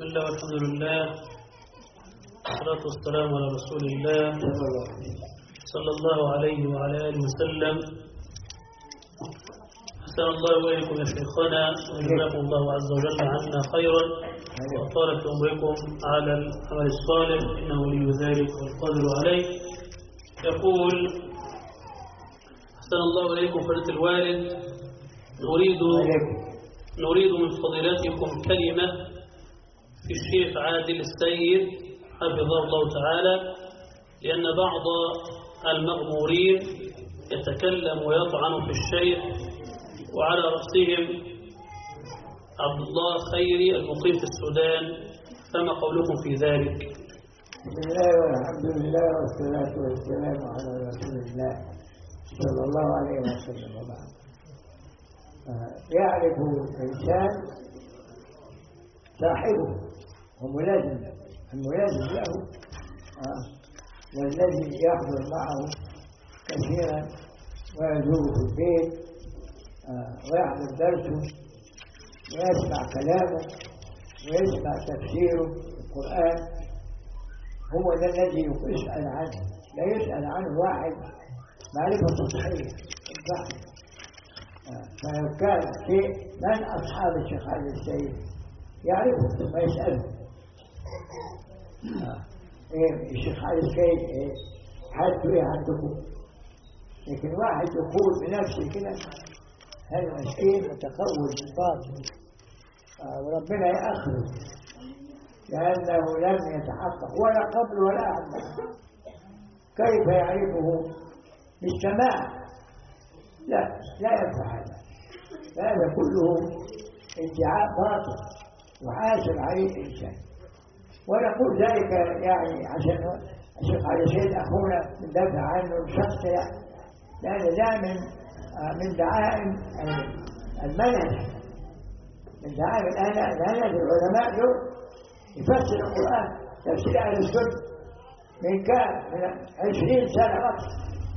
الله والحمد لله والصلاة والسلام على رسول الله صلى الله عليه وعلى آله وسلم. أحسن الله إليكم يا شيخنا وجزاكم الله عز وجل عنا خيرا وأطال في عمركم على العمل الصالح إنه ولي ذلك والقادر عليه. يقول: أحسن الله إليكم فضيلة الوالد، نريد من فضيلتكم كلمة في الشيخ عادل السيد حفظه الله تعالى، لأن بعض المغمورين يتكلم ويطعن في الشيخ، وعلى رأسهم عبد الله خيري المقيم في السودان، فما قولكم في ذلك؟ بسم الله والحمد لله والصلاة والسلام على رسول الله صلى الله عليه وسلم. وبعد، يعرف الإنسان صاحبه وملازم له، والذي يحضر معه كثيرا ويزوره في البيت ويحضر درسه ويسمع كلامه ويسمع تفسيره القرآن، هو ده الذي يسأل عنه. لا يسأل عنه واحد معرفة سطحية البحث. فلو كان شيء من أصحاب الشيخ عادل السيد يعرفه ثم يسأله: الشيخ عادل السيد حالته إيه عندكم؟ لكن واحد يقول بنفسه كده هذا مسكين متقول بالباطل، وربنا يأخره لأنه لم يتحقق ولا قبل ولا أعلم. كيف يعرفه بالسماع؟ لا ينفع هذا كله ادعاء باطل وحاسب عليه الإنسان. ونقول ذلك يعني عشان الشيخ عادل السيد أخونا ندافع عنه شخص، لأن ده من دعائم المنهج، من دعائم الآن العلماء دول يفسر القرآن تفسير أهل السنة من 20 سنة أكثر،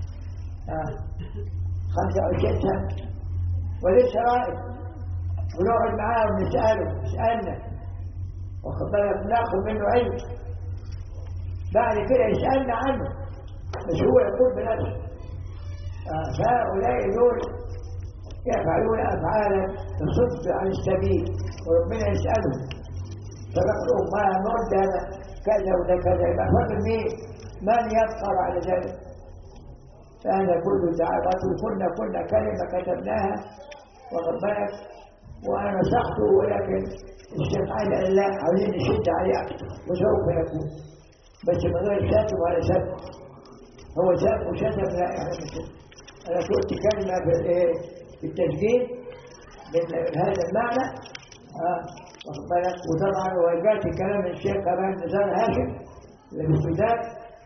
25 سنة، ولسه رائد، ونقعد معاه يسألنا واخد بالك، ناخذ منه علم، بعد كده يسألنا عنه مش هو يقول بنفسه. فهؤلاء دول يفعلون أفعالا تصد عن السبيل، وربنا يسألهم فبقوا ما نرد هذا كذا وده كذا، يبقى فضل مين؟ من يبقى على ذلك؟ فهذا كله دعوات. كنا كلمة كتبناها واخد بالك، وأنا نصحته، ولكن الشيخ قال لا، عاوزين نشد عليه أكثر وسوف يكون، بس من غير شتم ولا سب. هو سب وشتم لا، يعني مش. أنا قلت كلمة في التسجيل بهذا المعنى، واخد بالك. وطبعا وجات كلام الشيخ كمان نزار هاشم اللي في السودان،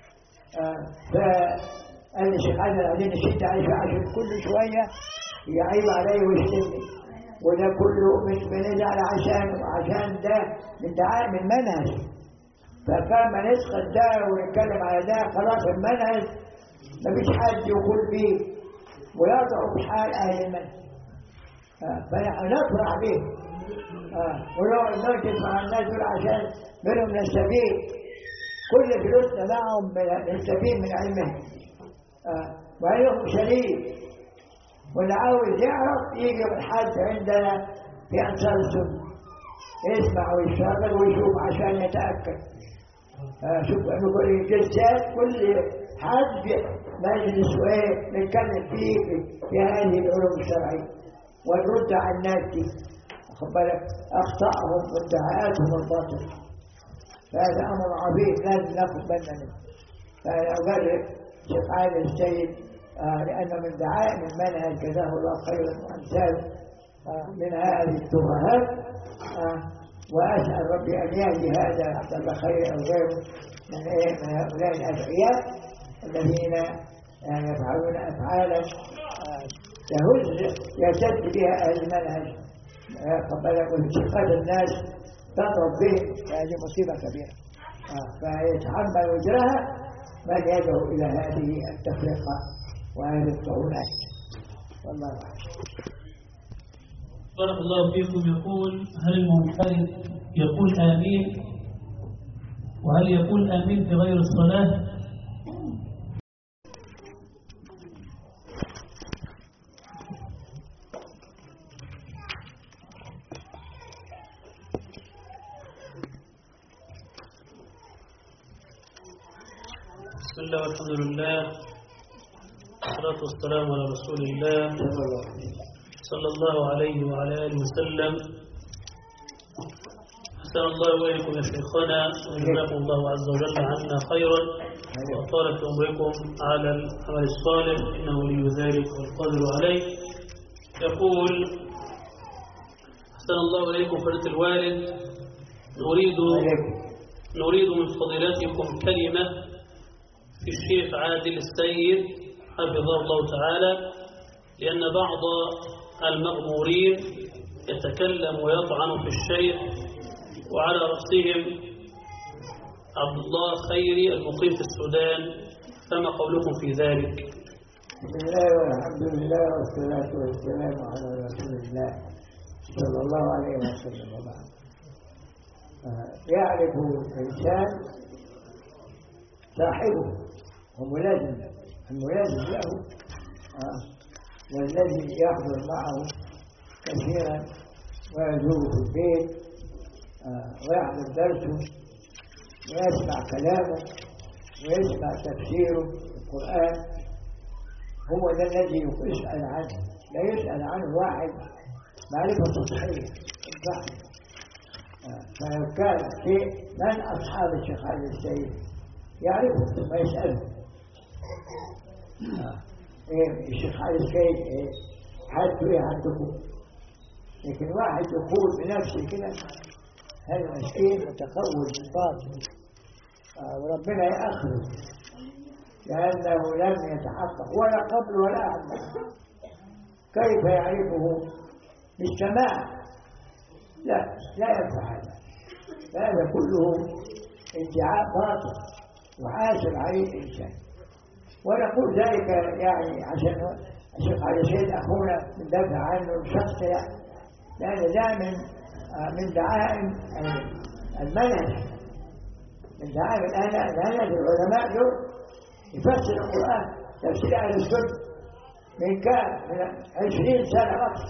فقال لي الشيخ عادل عايزين نشد عليه عشان كل شويه يعيب عليه ويشتمني، وده كله مش بنزعل عشان ده من دعائم المنهج. فكان ما نسخط ده ونتكلم على ده خلاص المنهج مفيش حد يقول فيه ويضعف حال أهل المنهج، فنحن نفرح به ونقعد نركز مع الناس دول عشان منهم نستفيد. كل فلوسنا معهم نستفيد من علمهم، وعلمهم شديد. واللي عاوز يعرف يجي الحد عندنا في أنصار السنة يسمع ويشتغل ويشوف عشان يتأكد. شوف نقول الجلسات كل حد مجلس نتكلم فيه في هذه العلوم الشرعية ونرد على الناس دي، واخد بالك، أخطأهم وادعاءاتهم الباطلة. فهذا أمر عظيم لازم ناخذ بالنا منه. فأنا أبرر الشيخ عادل السيد لأنه من دعائم المنهج جزاه الله خيرا وأمثاله من هذه الترهات. وأسأل ربي أن يهدي هذا عبد الله خير أو غيره من هؤلاء الأدعياء الذين يفعلون أفعالا يسد بها أهل المنهج قبل وانتقاد الناس تضرب به، هذه مصيبة كبيرة. فيتحمل وزرها من يدعو إلى هذه التفرقة وهذه الطعونات. والله أعلم. بارك الله فيكم. يقول: هل المنفرد يقول آمين، وهل يقول آمين في غير الصلاة؟ بسم الله والحمد لله والصلاة والسلام على رسول الله صلى الله عليه وعلى آله وسلم. أحسن الله إليكم يا شيخنا، وجزاكم الله عز وجل عنا خيرا، وأطال في عمركم على العمل الصالح، إنه ولي ذلك والقادر عليه. يقول: أحسن الله إليكم فضيلة الوالد، نريد من فضيلتكم كلمة في الشيخ عادل السيد حفظه الله تعالى، لأن بعض المأمورين يتكلم ويطعن في الشيخ، وعلى رأسهم عبد الله خيري المقيم في السودان، فما قولكم في ذلك؟ بسم الله والحمد لله والصلاة والسلام على رسول الله صلى الله عليه وسلم. وبعد، يعرف الإنسان صاحبه الملازم له، والذي يحضر معه كثيرا ويزور في البيت ويحضر درسه ويسمع كلامه ويسمع تفسيره القرآن، هو ده الذي يسأل عنه. لا يسأل عنه واحد معرفة سطحية البحث. فلو كان شيء من أصحاب الشيخ عادل السيد يعرفه ثم يسأله: الشيخ عادل السيد حالته ايه عندكم؟ لكن واحد يقول بنفسه كده هذا مسكين متقول بالباطل، وربنا يأخذه لأنه لم يتحقق ولا قبل ولا بعد. كيف يعرفه؟ بالسماع؟ لا يفعل هذا كله ادعاء باطل وحاسب عليه الإنسان. ونقول ذلك يعني عشان الشيخ عادل السيد أخونا ندافع عنه الشخص، لأن ده من دعائم المنهج، من دعائم العناد. العلماء دول يفسر القرآن تفسير أهل السنة من 20 سنة أكثر،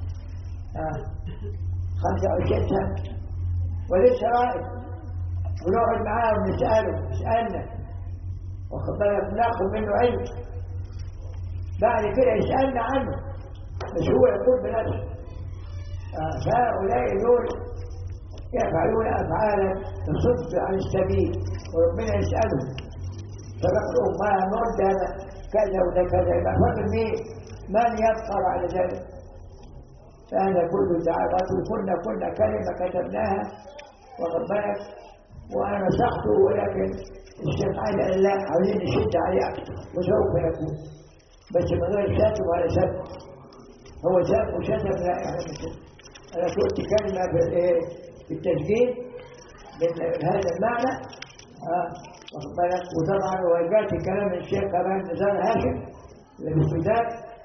25 سنة، ولسه رائد، ونقعد معاه يسألنا واخد بالك، ناخذ منه علم، بعد كده يسألنا عنه، مش هو يقول بنفسه. فهؤلاء دول يفعلون أفعالا تصد عن السبيل، وربنا يسألهم فنقولهم ما مرد هذا كذا وده كذا، يبقى فضل من يبقى على ذلك؟ فهذا كله دعوات. كنا كلمة كتبناها واخد بالك، وأنا نصحته، ولكن الشيخ عادل قال لا، عاوزين نشد عليه أكثر، وسوف يكون بس من غير شاتم ولا سب. هو سب وشتم لا، يعني مثل أنا قلت كلمة في التسجيل بهذا المعنى واخد بالك. وطبعا وجات كلام الشيخ كمان نزار هاشم اللي في السودان،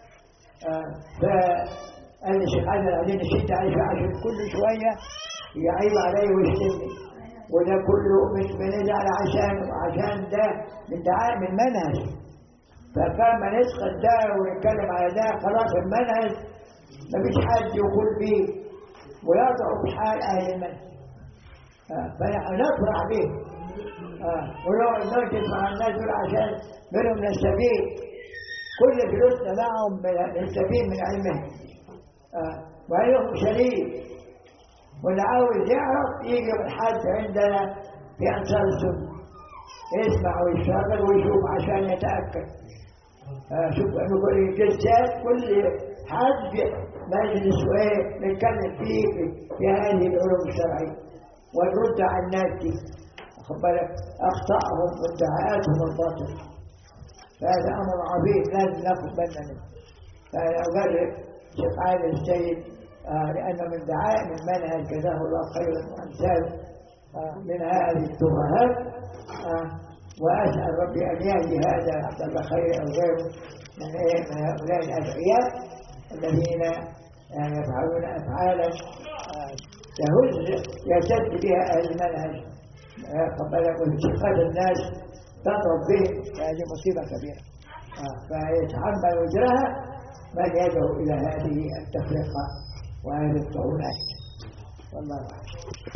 فقال لي الشيخ عادل عايزين نشد عليه عشان كل شوية يعيب عليه ويشتمني، وده كله مش بنزعل عشان ده من دعائم المنهج. فكان ما نسخط ده ونتكلم على ده خلاص المنهج مفيش حد يقول فيه ويضع بحال أهل المنهج، فنحن نفرح به ونقعد نركز مع الناس دول عشان منهم نستفيد. كل فلوسنا معهم نستفيد من علمهم، وعلمهم شديد. واللي عاوز يعرف يجي الحد عندنا في أنصار السنة يسمع ويشتغل ويشوف عشان يتأكد. شوف نقول الجلسات كل حد مجلس نتكلم فيه في هذه العلوم الشرعية ونرد على الناس دي واخد بالك أخطائهم وادعاءاتهم الباطلة. فهذا أمر عظيم لازم ناخذ بالنا منه. فأنا أجرب الشيخ عادل السيد لأن من دعائم المنهج جزاه الله خيرا وأمثاله من هذه الترهات، وأسأل ربي أن يهدي هذا عبد الله خير أو غيره من هؤلاء الأدعياء الذين يفعلون أفعالا يشد بها أهل المنهج وانتقاد الناس تضرب بهم، هذه مصيبة كبيرة. فيتحمل وزرها من يدعو إلى هذه التفرقة وهذه الطعونات. والله أعلم.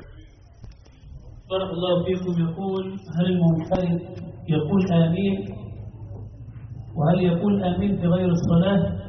بارك الله فيكم. يقول: هل المنفرد يقول آمين؟ وهل يقول آمين في غير الصلاة؟